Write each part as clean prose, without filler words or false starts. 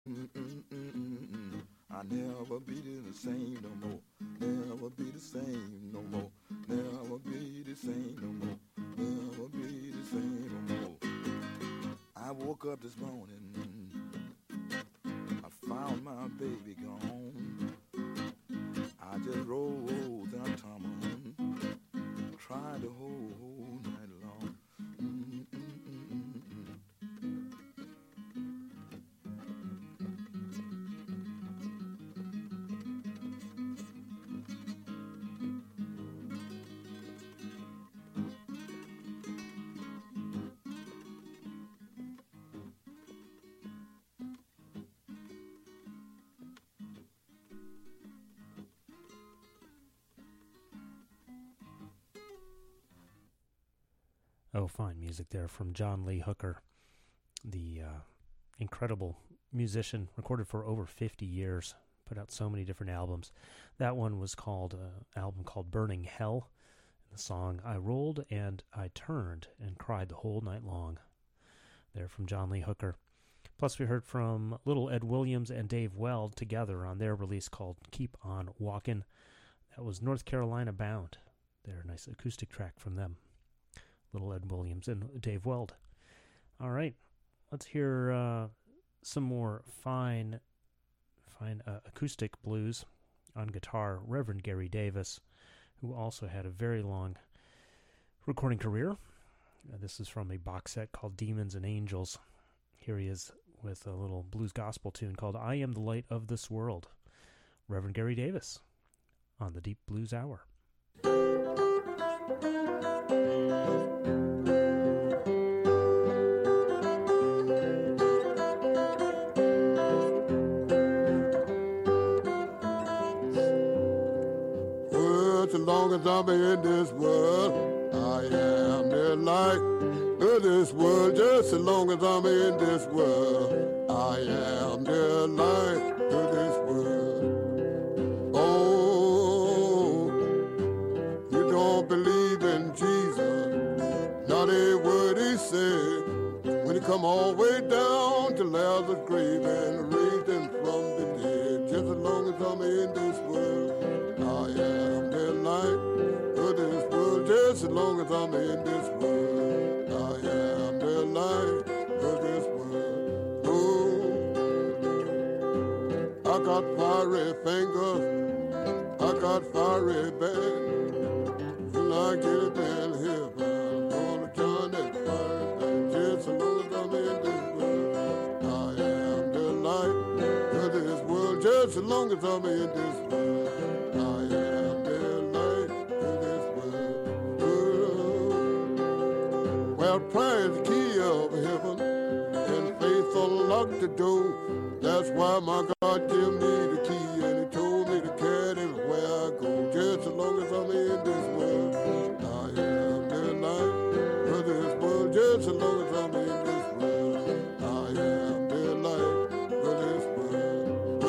Mm-mm-mm-mm-mm. I never be the same no more. Never be the same no more. Never be the same no more. Never be the same no more. I woke up this morning. I found my baby gone. I just rolled and tumbled, tried the whole night long. Mm-mm-mm-mm-mm. Oh, fine music there from John Lee Hooker, the incredible musician, recorded for over 50 years, put out so many different albums. That one was called an album called Burning Hell, and the song I Rolled and I Turned and Cried the Whole Night Long. There from John Lee Hooker. Plus we heard from Little Ed Williams and Dave Weld together on their release called Keep On Walkin'. That was North Carolina Bound. Their nice acoustic track from them. Little Ed Williams and Dave Weld. All right, let's hear some more fine acoustic blues on guitar. Reverend Gary Davis, who also had a very long recording career. This is from a box set called Demons and Angels. Here he is with a little blues gospel tune called I Am the Light of This World. Reverend Gary Davis on the Deep Blues Hour. As long as I'm in this world, I am the light of this world. Just as long as I'm in this world, I am the light of this world. Oh, you don't believe in Jesus, not a word he said. When he come all the way down to Lazarus' grave and raised him from the dead. Just as long as I'm in this world, I am the light of this world. Just as long as I'm in this world, I am the light of this world. Oh, I got fiery fingers, I got fiery band. Till I get it in heaven, I'm gonna join that fire band. Just as long as I'm in this world, I am the light of this world. Just as long as I'm in this world, I am the light of this world. Well, prayer is the key of heaven, and faith unlock the door. That's why my God gave me the key, and he told me to carry it where I go. Just as long as I'm in this world, I am the light of this world. Just as long as I'm in this world, I am the light of this world.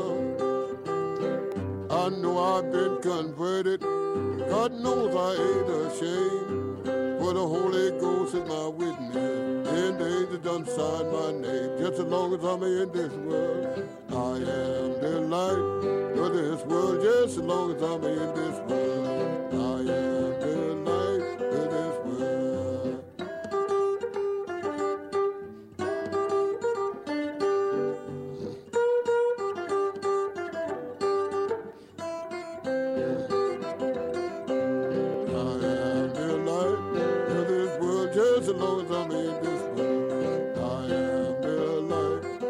Well, I know I've been converted. God knows I ain't ashamed. For the Holy Ghost is my witness, and the angels done sign my name. Just as long as I'm in this world, I am the light of this world. Just as long as I'm in this world, I am the light of this world. I am the light of this world. Just as long as I'm in this world, I am the light.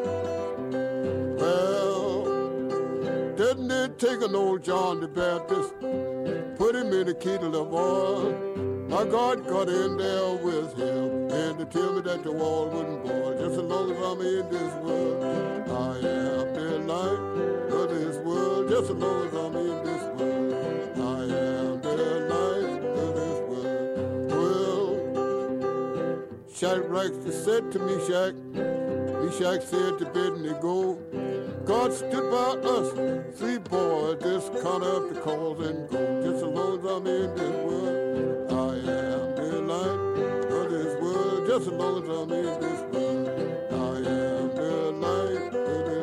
Well, didn't it take an old John the Baptist, put him in a kettle of oil? My God got in there with him, and to tell me that the wall wouldn't boil. Just as long as I'm in this world, I am the light of this world. Just as long as I'm in this world, I am the light of this world. Well, Shadrach said to Meshach, Meshach said to Abednego, God stood by us, three boys, just count up the calls and go. Just as long as I'm in this world, I am the light of this world. Just as long as I'm in this world, I am the light of this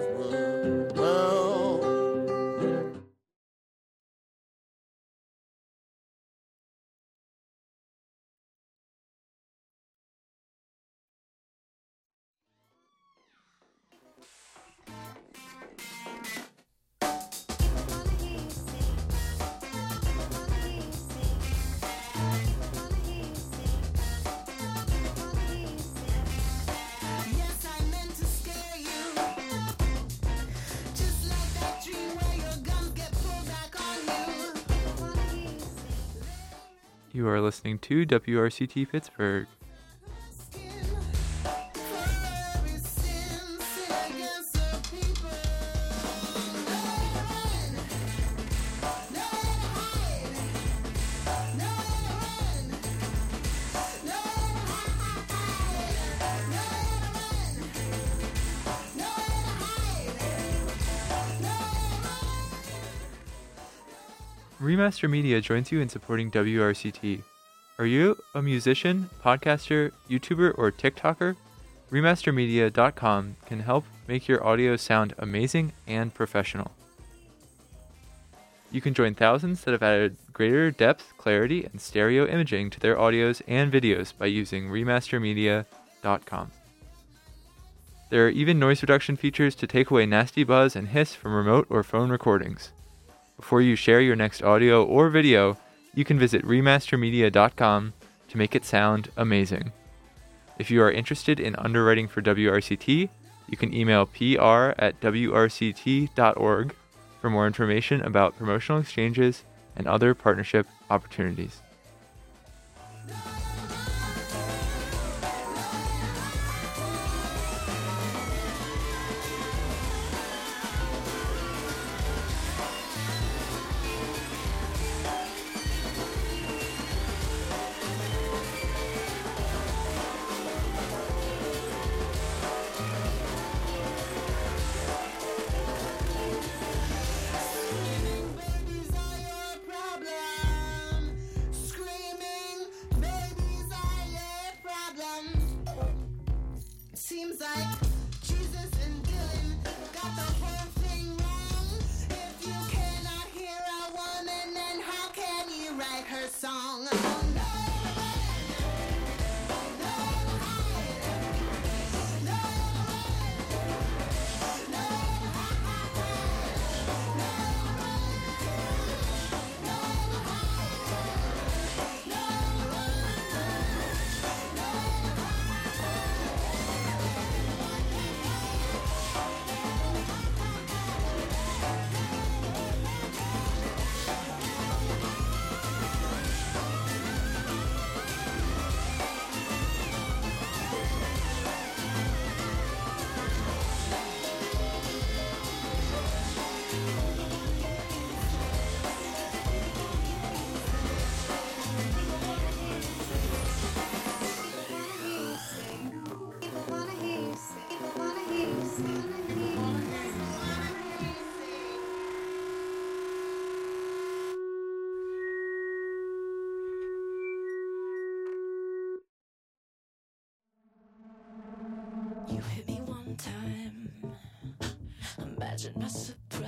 You are listening to WRCT Pittsburgh. Remaster Media joins you in supporting WRCT. Are you a musician, podcaster, YouTuber, or TikToker? Remastermedia.com can help make your audio sound amazing and professional. You can join thousands that have added greater depth, clarity, and stereo imaging to their audios and videos by using Remastermedia.com. There are even noise reduction features to take away nasty buzz and hiss from remote or phone recordings. Before you share your next audio or video, you can visit Remastermedia.com to make it sound amazing. If you are interested in underwriting for WRCT, you can email pr@wrct.org for more information about promotional exchanges and other partnership opportunities. Seems like Jesus and Dylan got the whole thing wrong. If you cannot hear a woman, then how can you write her song? You hit me one time, imagine my surprise.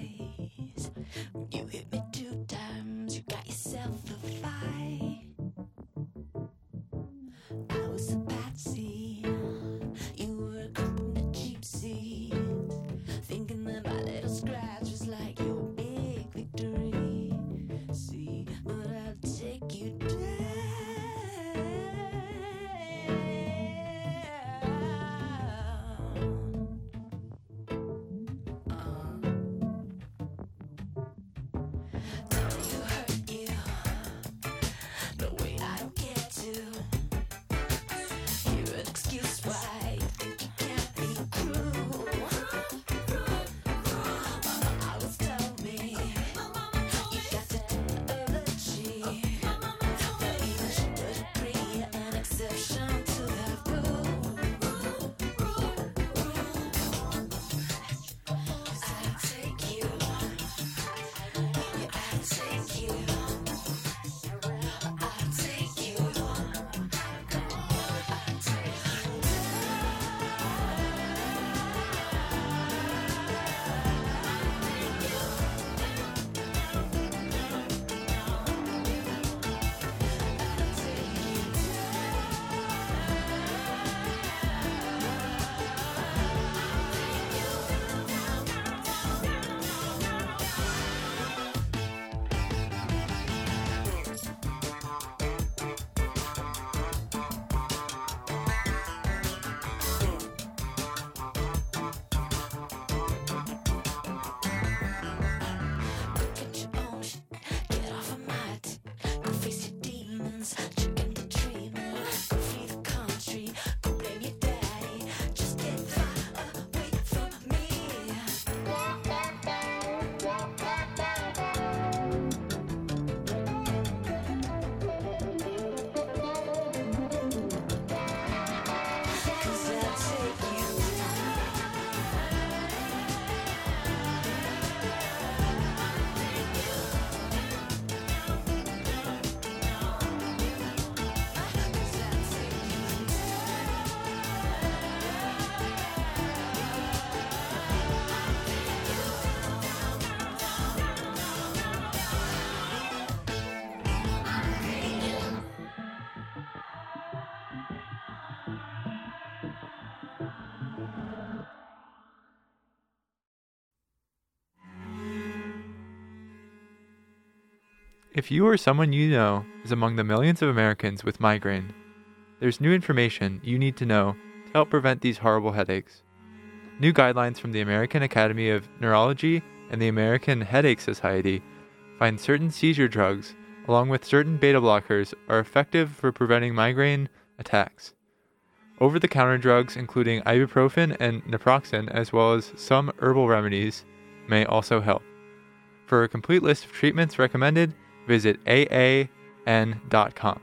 You hit me 2 times, you got yourself a fight. I was a patsy, you were a crook in a cheap seat, thinking that my little scratch was like your big victory. See, but I'll take you down. If you or someone you know is among the millions of Americans with migraine, there's new information you need to know to help prevent these horrible headaches. New guidelines from the American Academy of Neurology and the American Headache Society find certain seizure drugs, along with certain beta blockers, are effective for preventing migraine attacks. Over-the-counter drugs, including ibuprofen and naproxen, as well as some herbal remedies, may also help. For a complete list of treatments recommended, visit aan.com.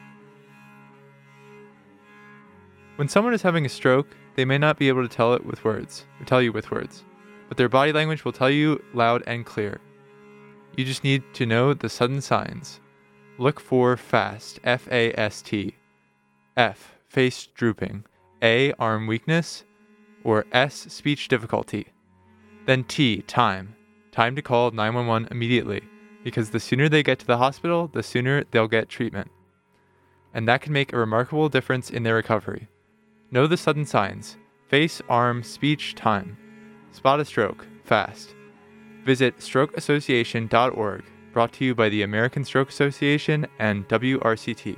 When someone is having a stroke, they may not be able to tell you with words, but their body language will tell you loud and clear. You just need to know the sudden signs. Look for FAST, F-A-S-T. F, face drooping. A, arm weakness. Or S, speech difficulty. Then T, time. Time to call 911 immediately, because the sooner they get to the hospital, the sooner they'll get treatment. And that can make a remarkable difference in their recovery. Know the sudden signs. Face, arm, speech, time. Spot a stroke, fast. Visit strokeassociation.org, brought to you by the American Stroke Association and WRCT.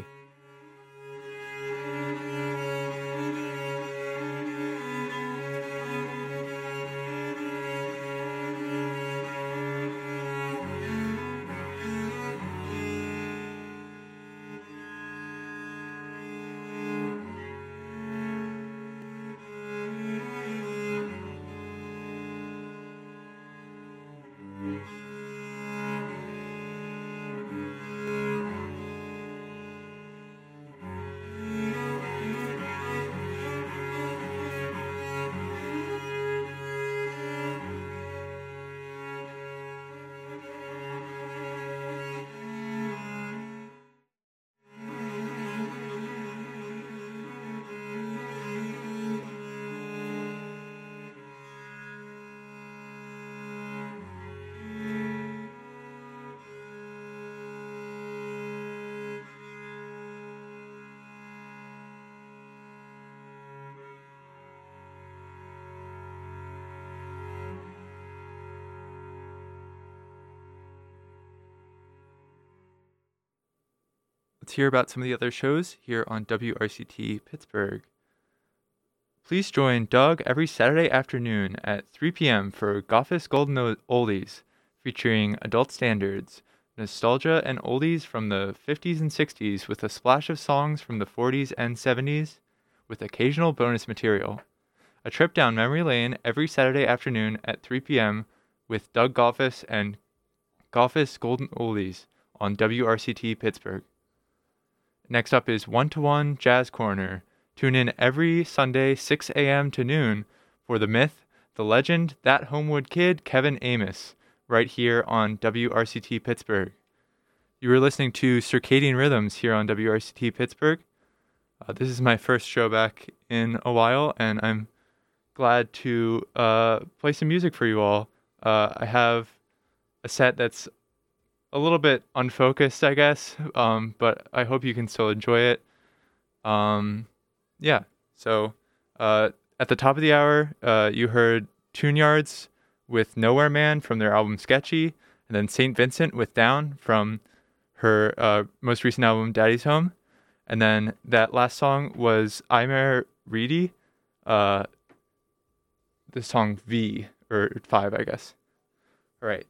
Let's hear about some of the other shows here on WRCT Pittsburgh. Please join Doug every Saturday afternoon at 3 p.m. for Goffis Golden Oldies, featuring adult standards, nostalgia and oldies from the 50s and 60s with a splash of songs from the 40s and 70s, with occasional bonus material. A trip down memory lane every Saturday afternoon at 3 p.m. with Doug Goffis and Goffis Golden Oldies on WRCT Pittsburgh. Next up is One-to-One Jazz Corner. Tune in every Sunday, 6 a.m. to noon, for the myth, the legend, that Homewood kid, Kevin Amos, right here on WRCT Pittsburgh. You were listening to Circadian Rhythms here on WRCT Pittsburgh. This is my first show back in a while, and I'm glad to play some music for you all. I have a set that's a little bit unfocused, I guess, but I hope you can still enjoy it. So at the top of the hour, you heard Tune Yards with Nowhere Man from their album Sketchy, and then St. Vincent with Down from her most recent album Daddy's Home. And then that last song was Imer Reedy, the song V, or 5, I guess. All right.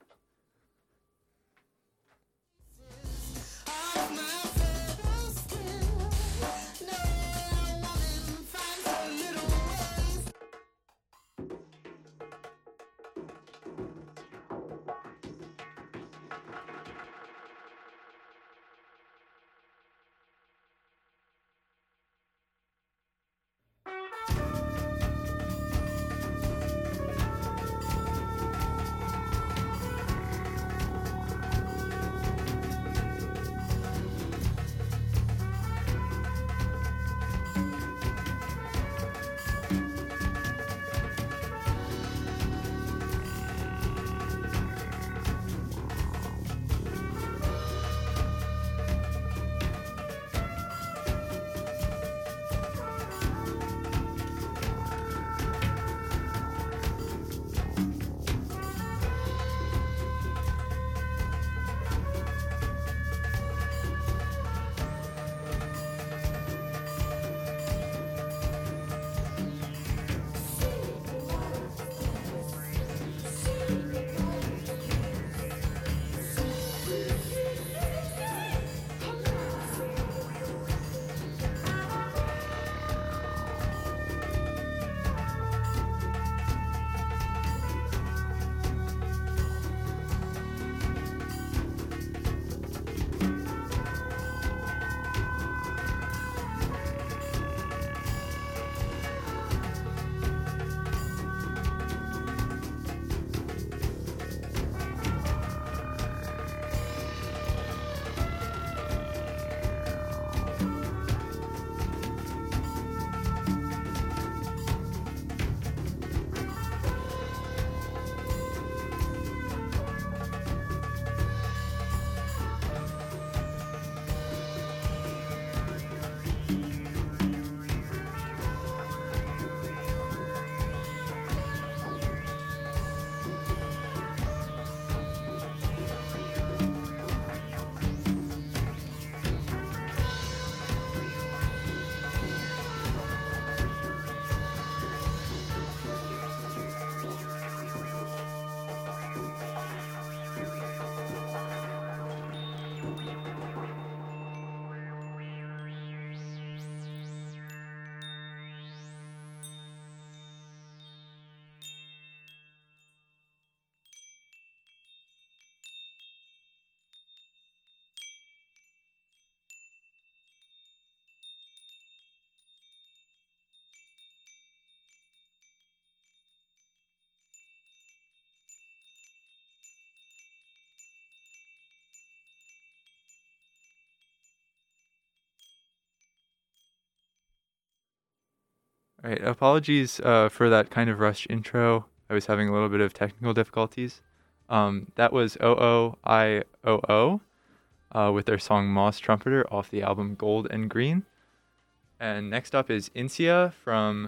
Right. Apologies for that kind of rushed intro. I was having a little bit of technical difficulties. That was OOIOO with their song Moss Trumpeter off the album Gold and Green. And next up is Insia from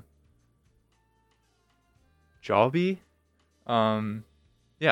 Jalby. Yeah.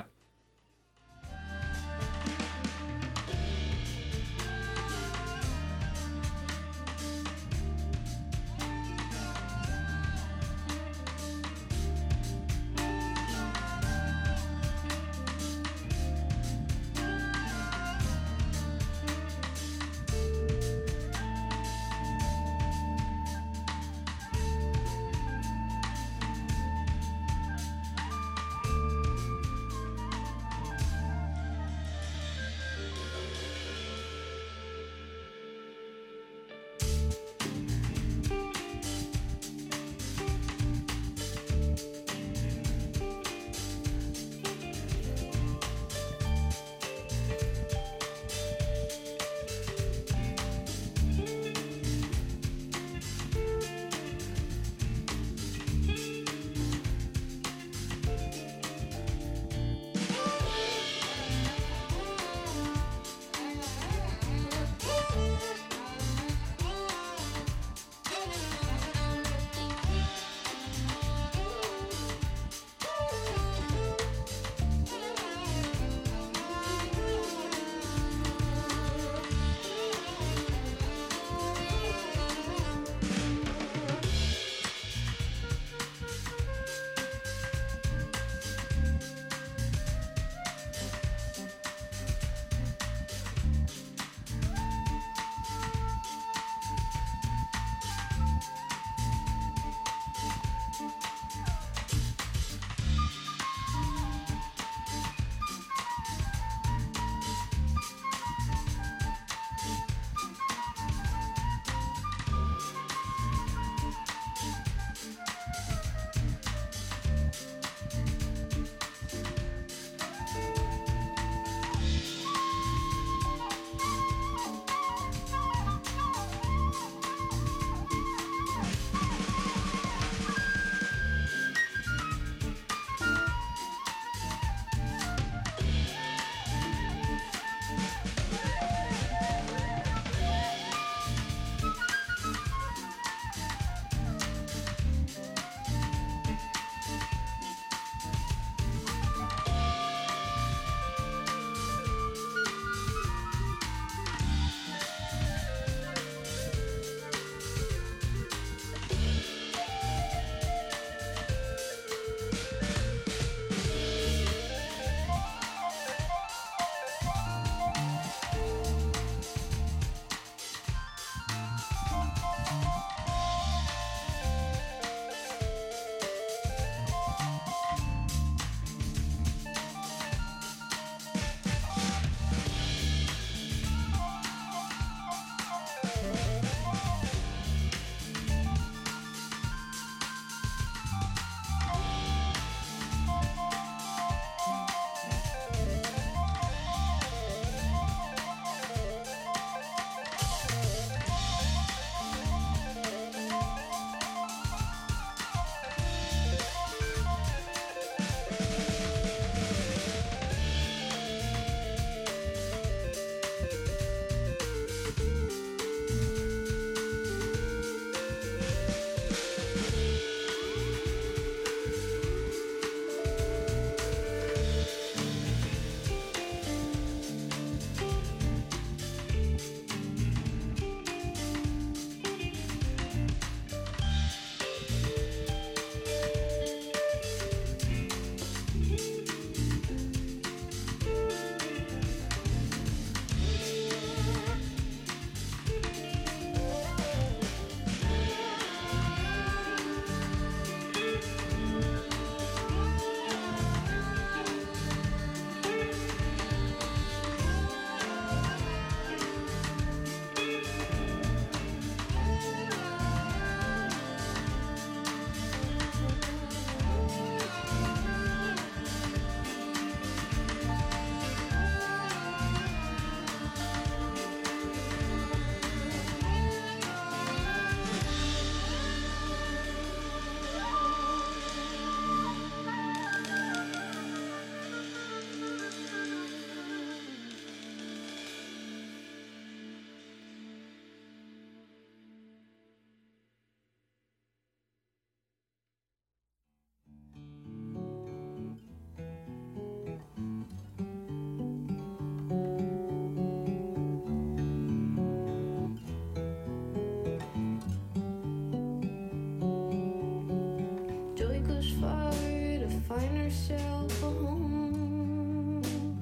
yourself a home.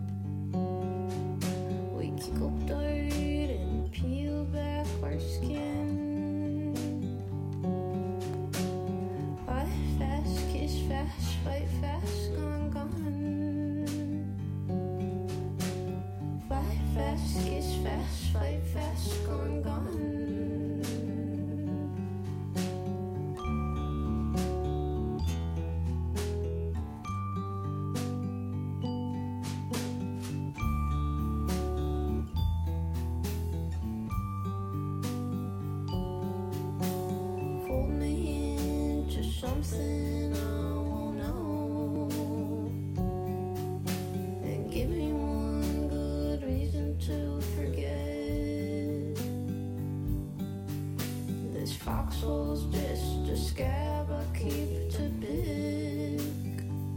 We kick up dirt and peel back our skin. Fight fast, kiss fast, fight fast, gone, gone. Fight fast, kiss fast, fight fast, gone, gone. Fold me into something I won't know, and give me one good reason to forget. This foxhole's just a scab I keep to big,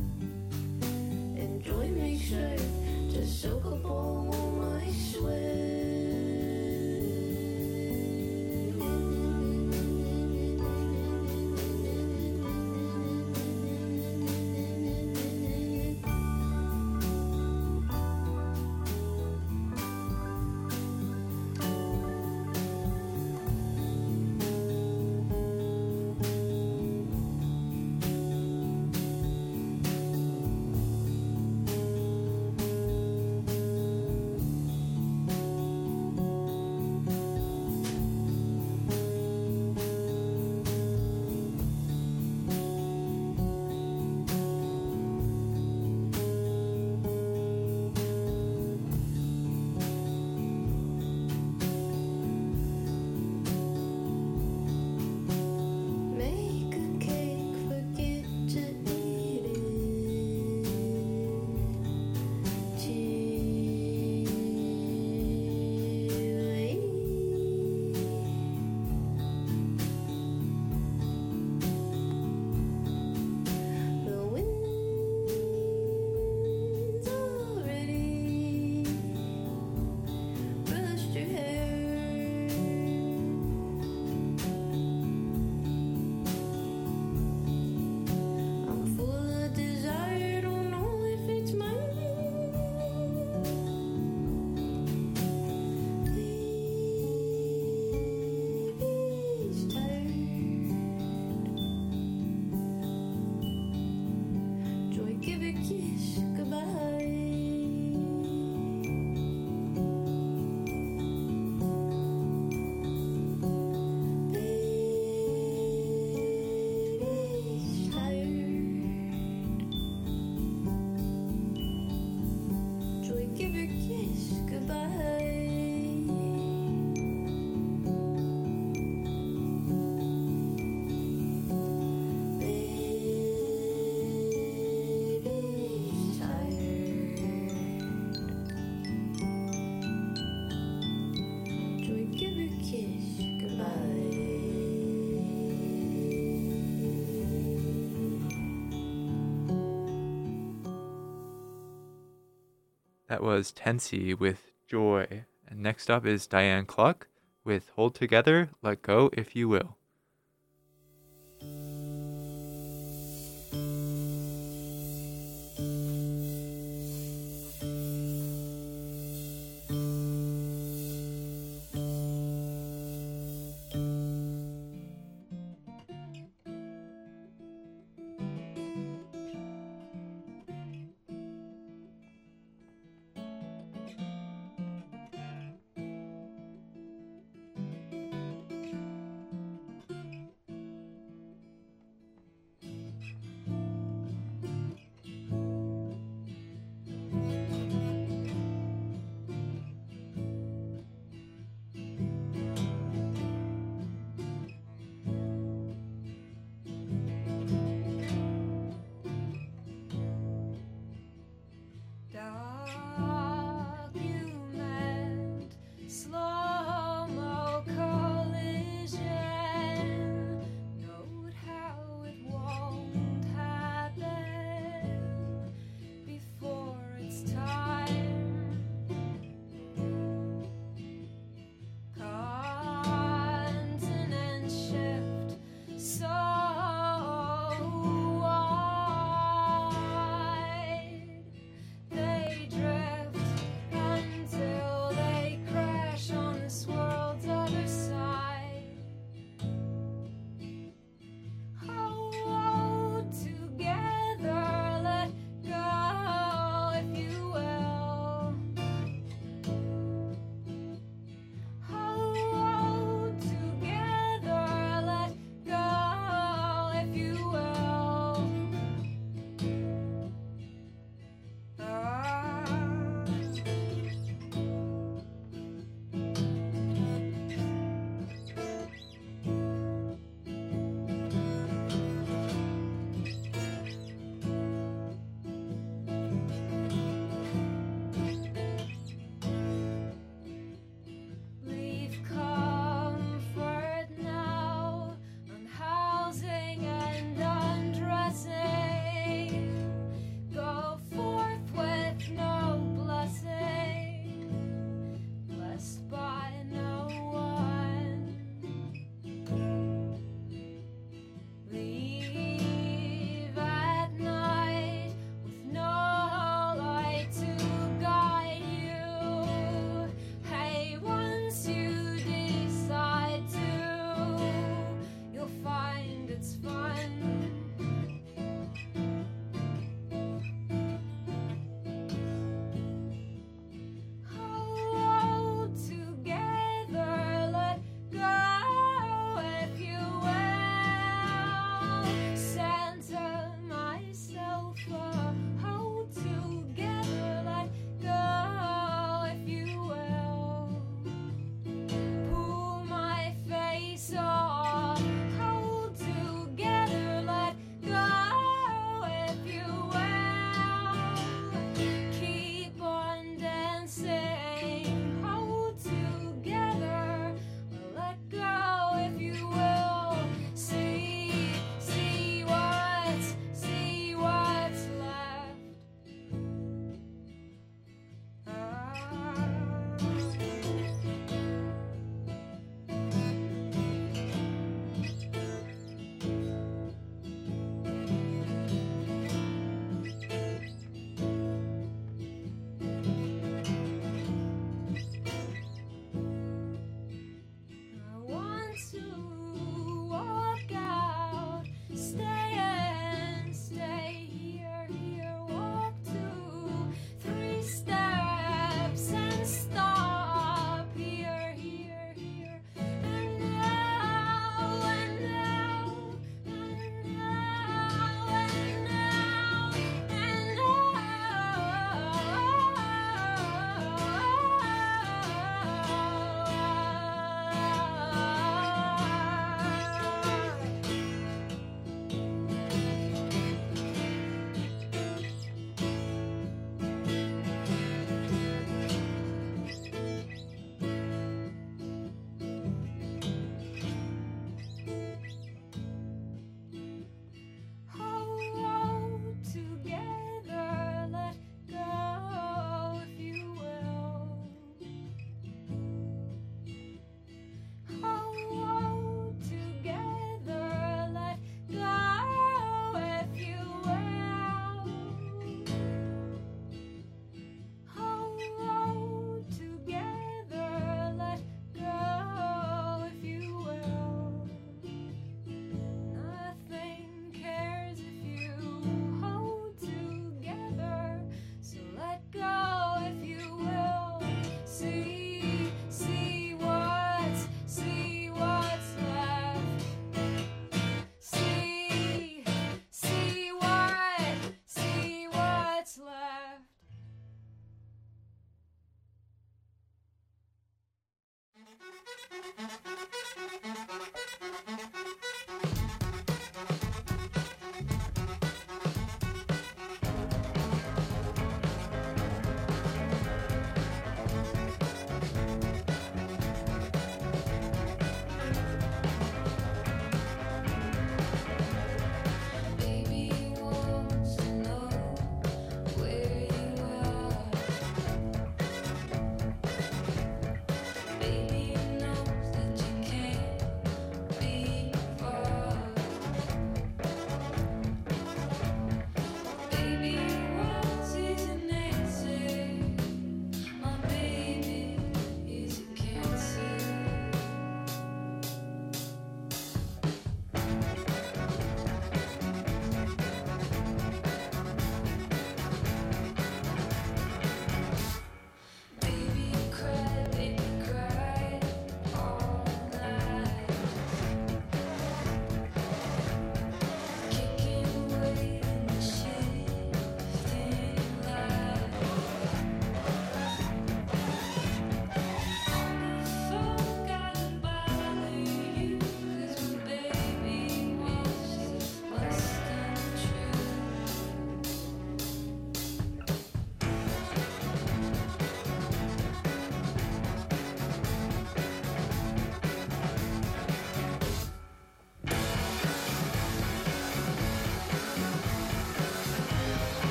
and joy makes sure to soak up all my sweat. Make a cake, forget to eat it. Chili. The wind's already brushed your hair. I'm full of desire, don't know if it's mine. Baby's tired. Joy, give a kiss goodbye. Baby's tired. Joy, give her kiss goodbye. Baby's tired. Joy, give her kiss goodbye. That was Tensi with Joy. And next up is Diane Cluck with Hold Together, Let Go If You Will.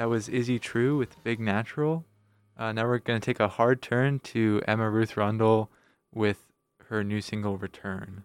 That was Izzy True with Big Natural. Now we're going to take a hard turn to Emma Ruth Rundle with her new single, Return.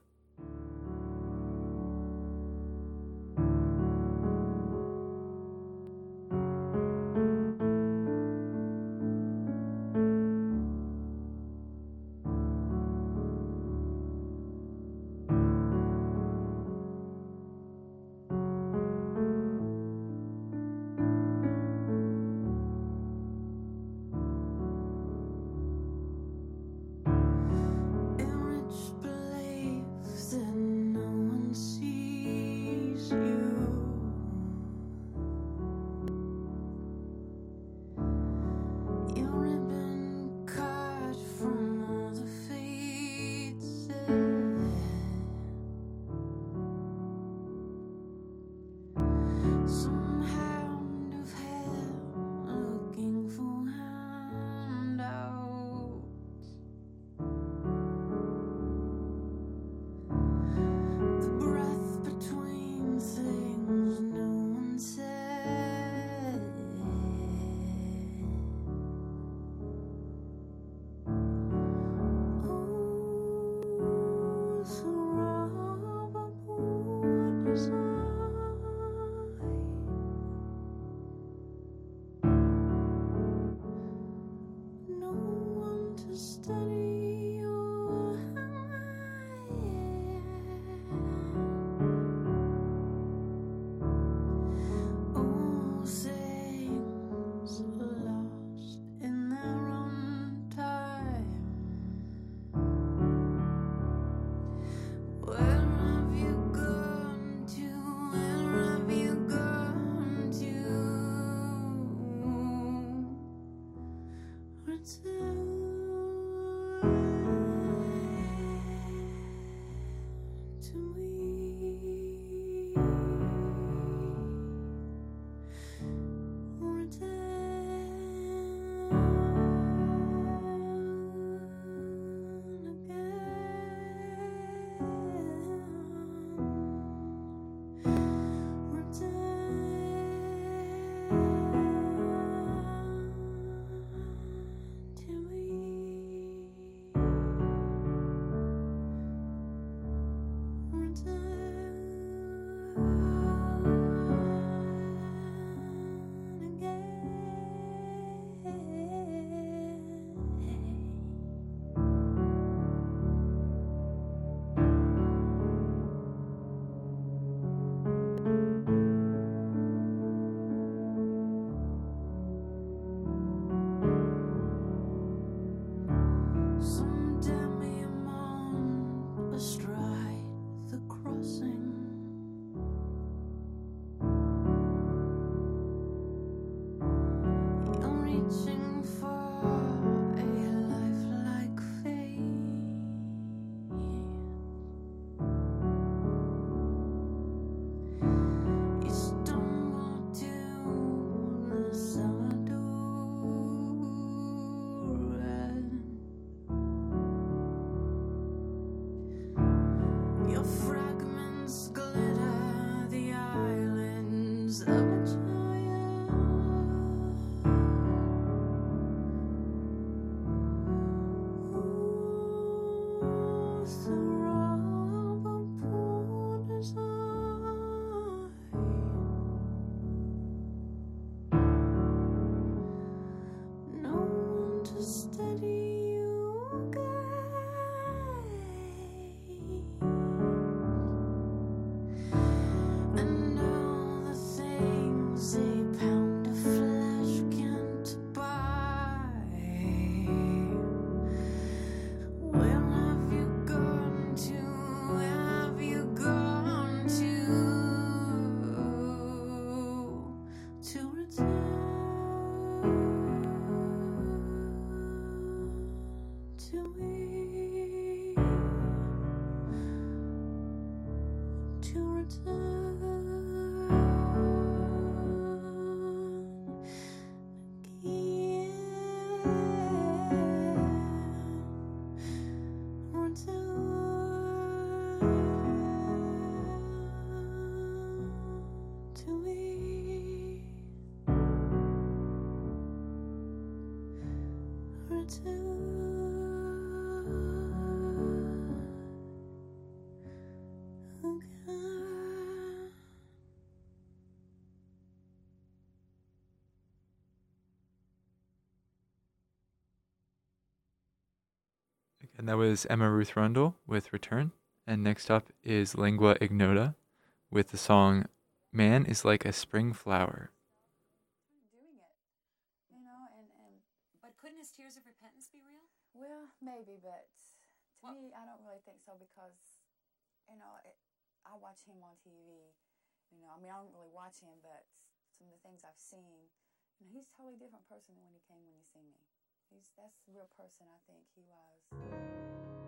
And that was Emma Ruth Rundle with Return. And next up is Lingua Ignota with the song Man is Like a Spring Flower. Doing it, you know, and But couldn't his tears of repentance be real? well, maybe, but to me, I don't really think so because, you know, I watch him on TV. You know, I mean, I don't really watch him, but some of the things I've seen, you know, he's a totally different person than when he came when he seen me. That's the real person I think he was.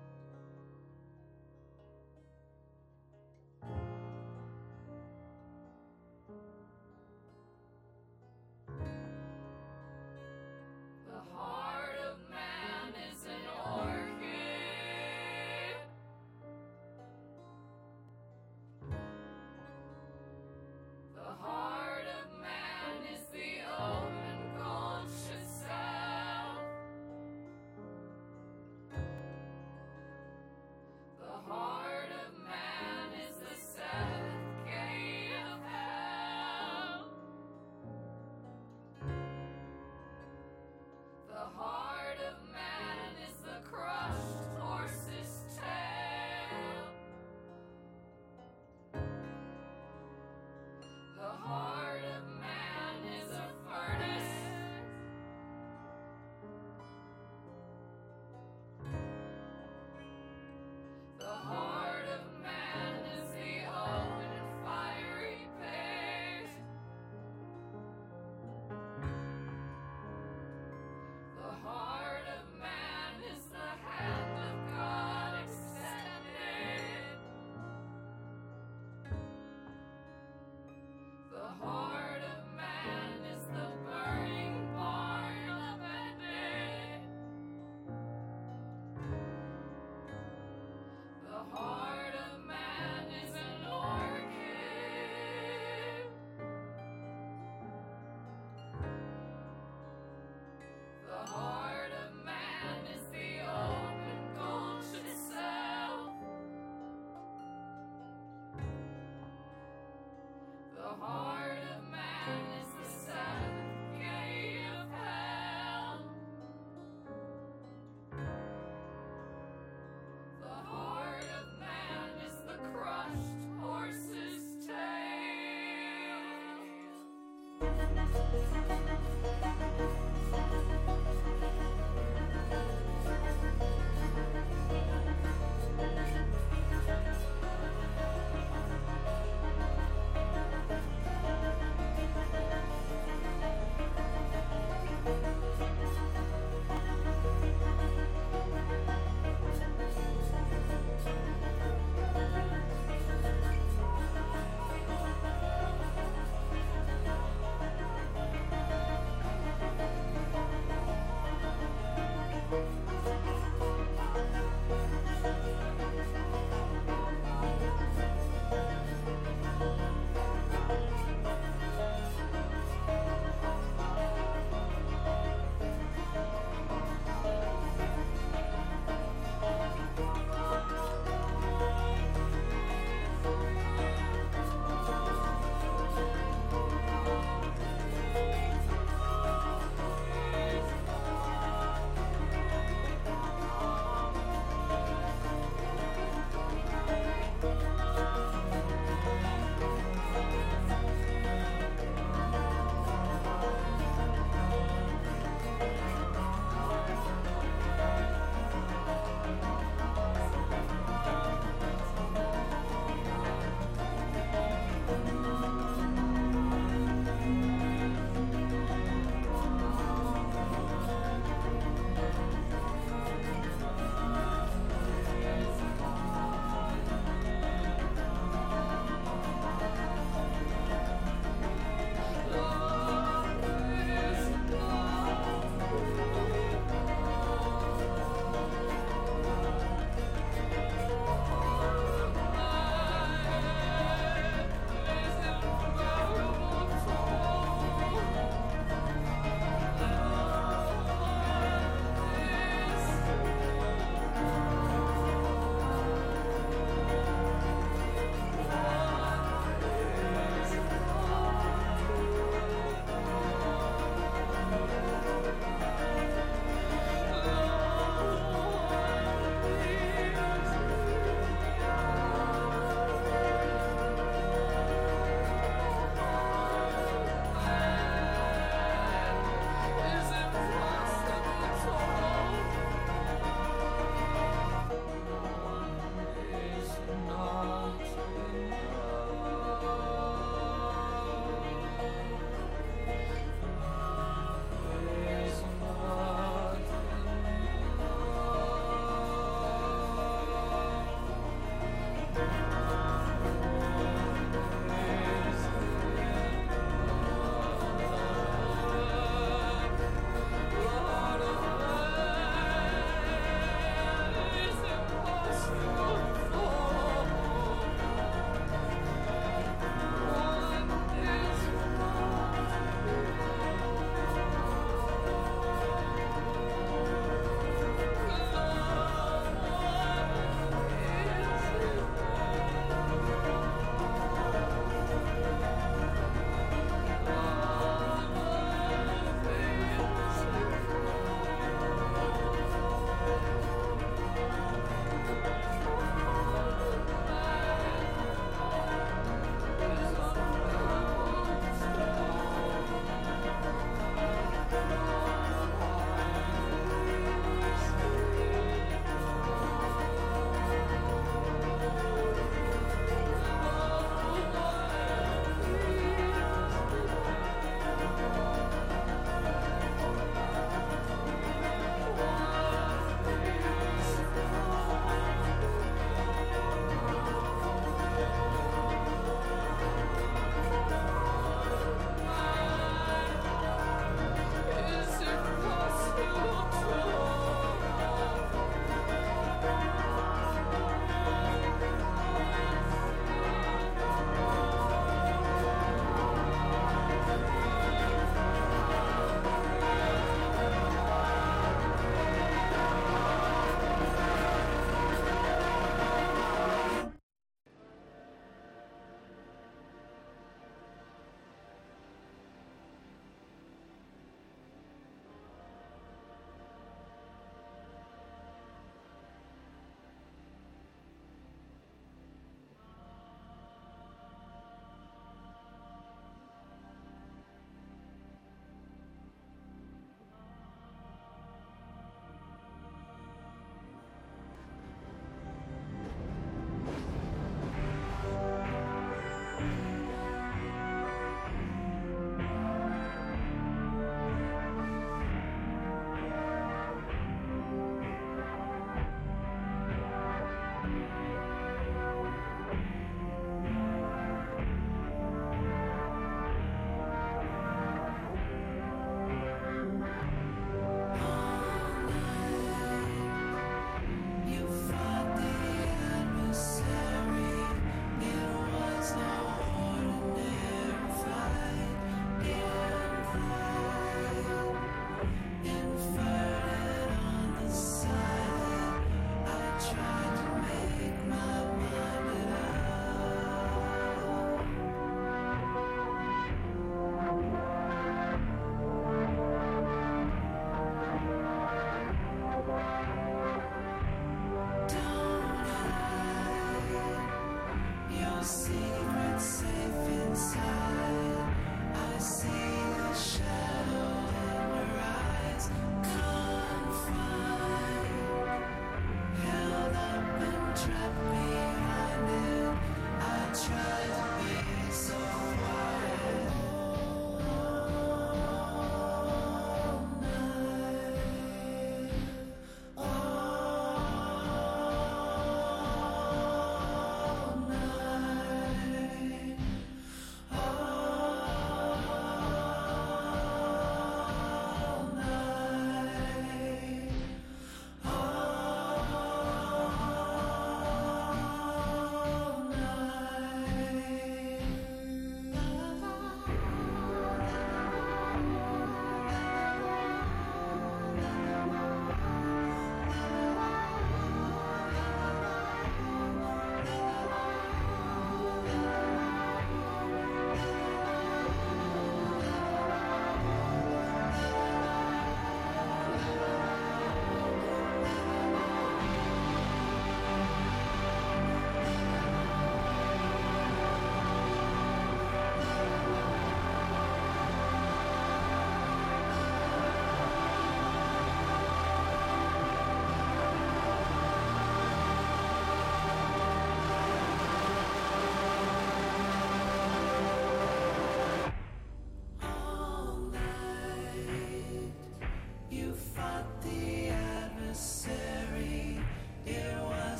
The heart of man is an orchid. The heart of man is the open, conscious self.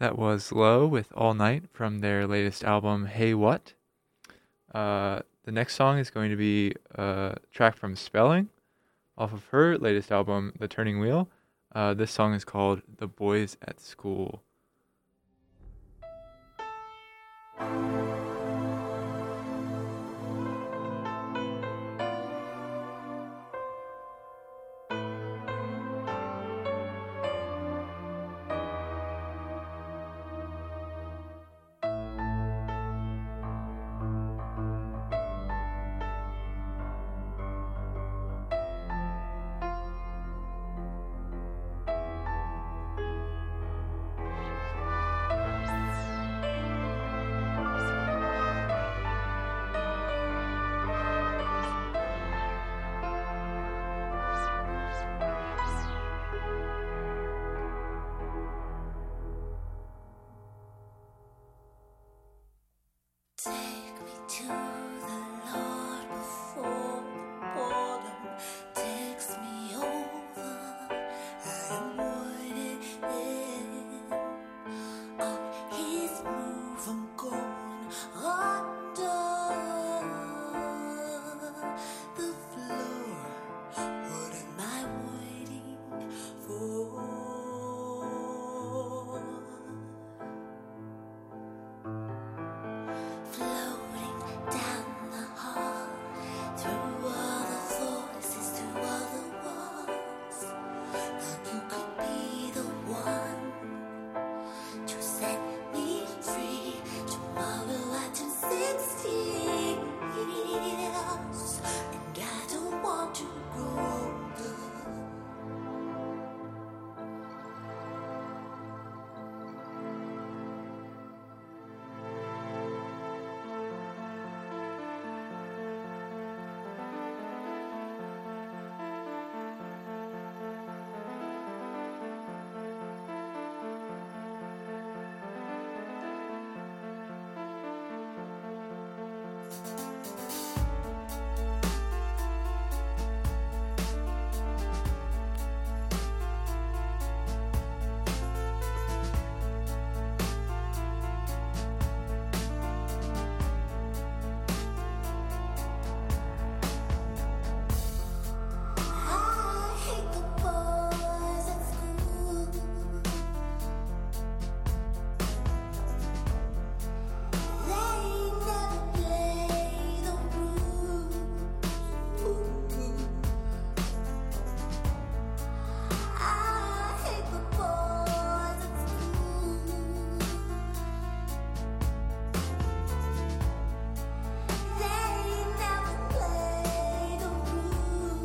That was Low with All Night from their latest album, Hey What. The next song is going to be a track from Spelling off of her latest album, The Turning Wheel. This song is called The Boys at School. Take me to the Lord before boredom takes me over. I am waiting on His move. I'm going under the floor. What am I waiting for? Floating down the hall, through all the voices, through all the walls. Thought you could be the one to set me free. Tomorrow I turn 16 years, and I don't want to grow older. I hate the boys at school. They never play the rules. I hate the boys at school. They never play the rules.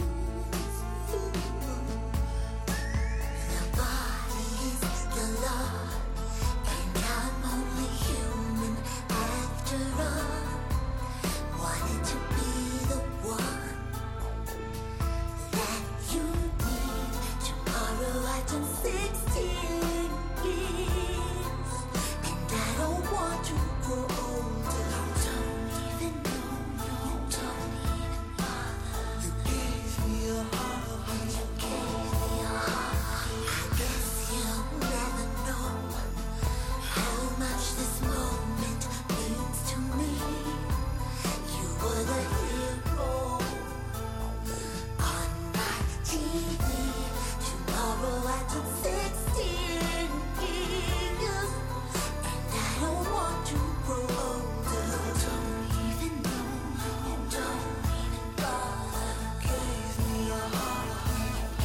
The body is the law, and I'm only human after all. Wanted to be the one that you need. Tomorrow I turn 16 years, and I don't want to grow older. Don't even know, you don't even bother. You gave me a heart, you gave me a heart. I guess you'll never know how much this moment means to me. You were the hero on my TV. Tomorrow I turn 16 years, and I don't want to grow older. Don't even know, you don't even bother. Gave me a heart,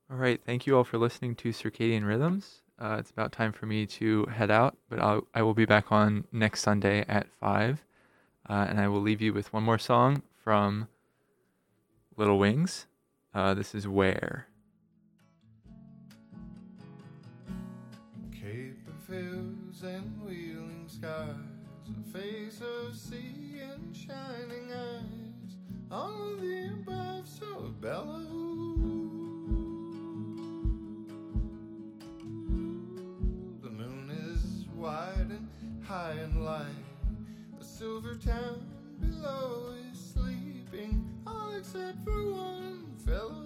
All right. Thank you all for listening to Circadian Rhythms. It's about time for me to head out, but I will be back on next Sunday at 5. And I will leave you with one more song from Little Wings. This is Where. Cape of hills and wheeling skies, a face of sea and shining eyes, all of the above so bellow. The moon is wide and high and light, the silver town below is sleeping, all except for one fellow.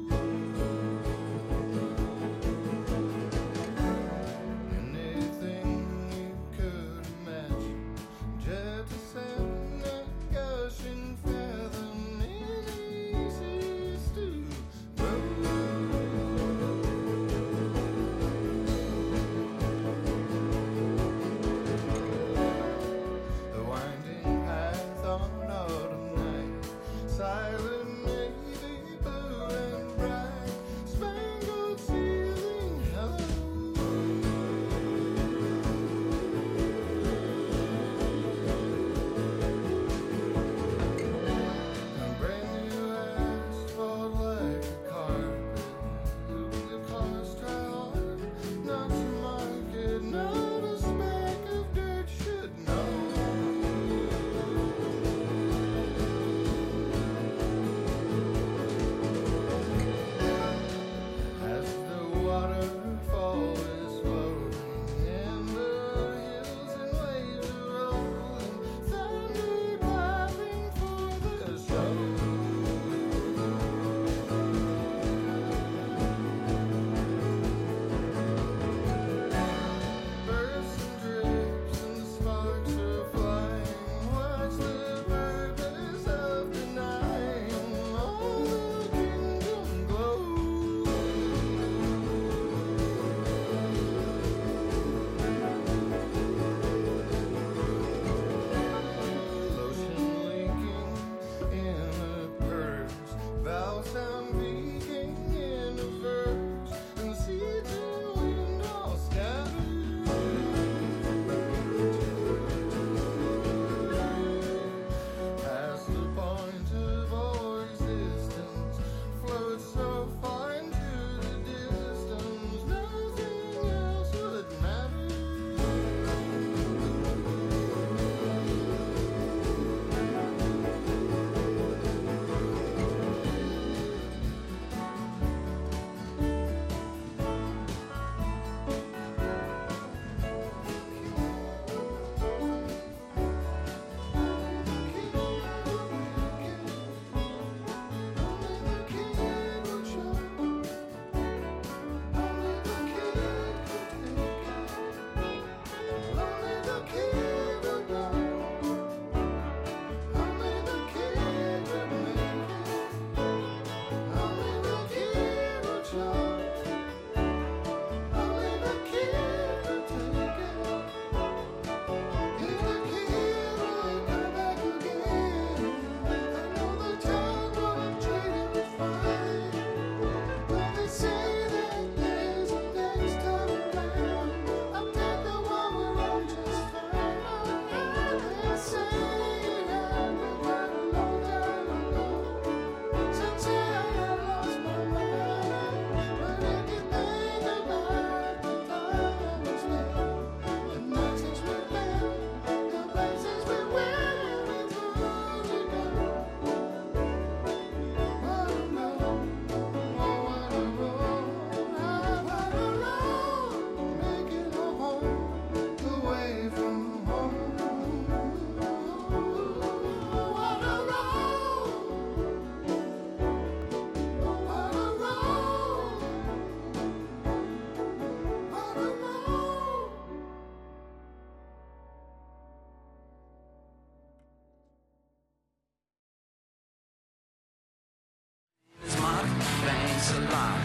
Thanks a lot.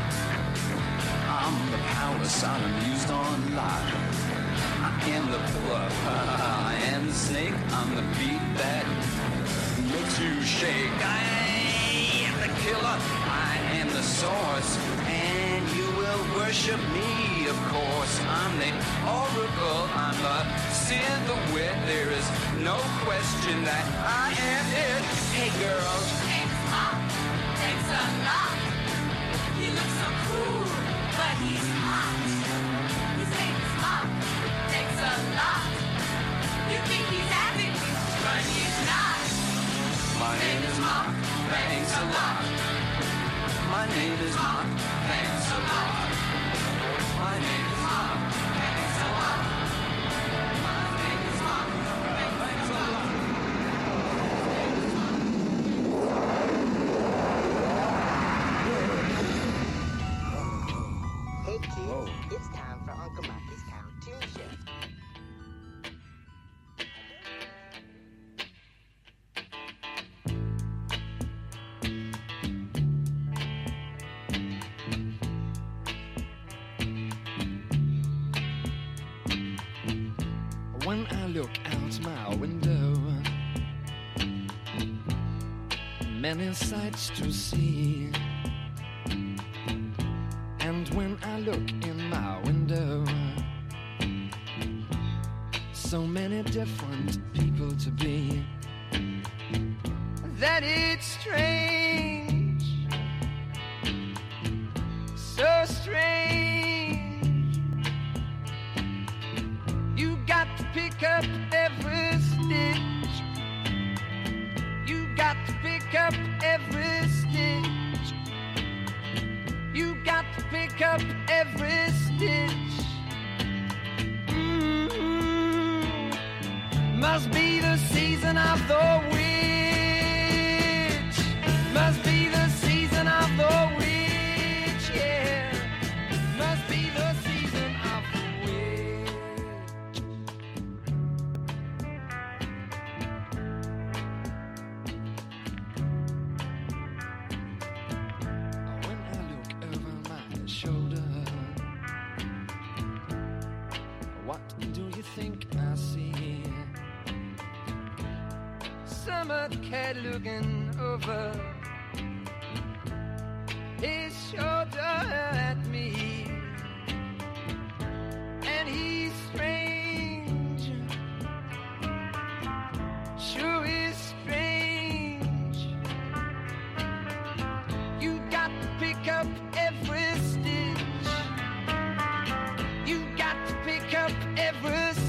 I'm the power side I'm used on lot. I am the pull-up, I am the snake. I'm the beat that makes you shake. I am the killer, I am the source, and worship me, of course. I'm the oracle, I'm the silhouette. There is no question that I am it. Hey girls, Thanks a lot. He looks so cool, but he's hot. His name is Mark. Thanks a lot. You think he's happy, but he's not. my name is Mark, thanks a lot. My name is Mark, thanks a lot. My name is Mark, thanks a lot. My name is Mark, thanks a lot. Hey kids, it's time for Uncle Marky's cartoon show. When I look out my window, many sights to see. And when I look in my window, so many different people to be, that it's strange, so strange. You got to pick up every stitch. You got to pick up every stitch. You got to pick up every stitch. Must be the season of the witch. Must be the season of the witch, yeah. Must be the season of the witch. When I look over my shoulder, what do you think I see? Summer cat looking over